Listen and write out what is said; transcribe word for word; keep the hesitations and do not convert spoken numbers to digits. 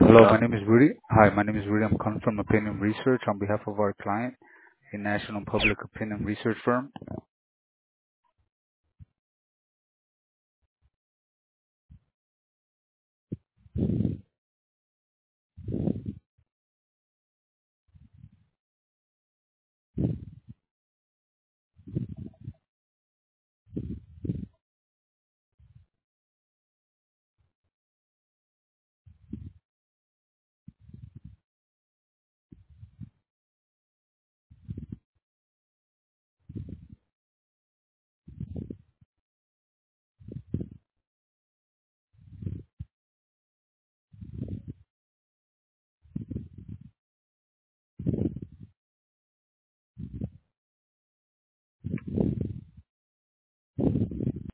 Hello, Hello. my name is Rudy. Hi, my name is Rudy. I'm calling from Opinion Research on behalf of our client, a national public opinion research firm.